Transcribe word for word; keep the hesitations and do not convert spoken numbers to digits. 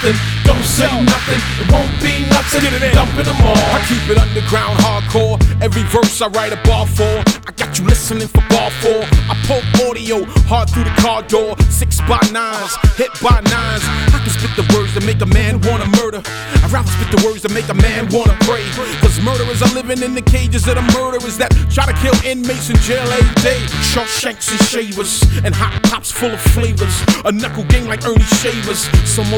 nothing. Don't say nothing, it won't be nothing. Get it in. Dumping them all. I keep it underground, hardcore. Every verse I write a bar for. I got you listening for bar four. I poke audio hard through the car door. Six by nines, hit by nines. I can spit the words that make a man wanna murder. I'd rather spit the words that make a man wanna pray. Cause murderers are living in the cages of the murderers that try to kill inmates in jail every day. Shawshanks and shavers and hot pops full of flavors. A knuckle gang like Ernie Shavers. Some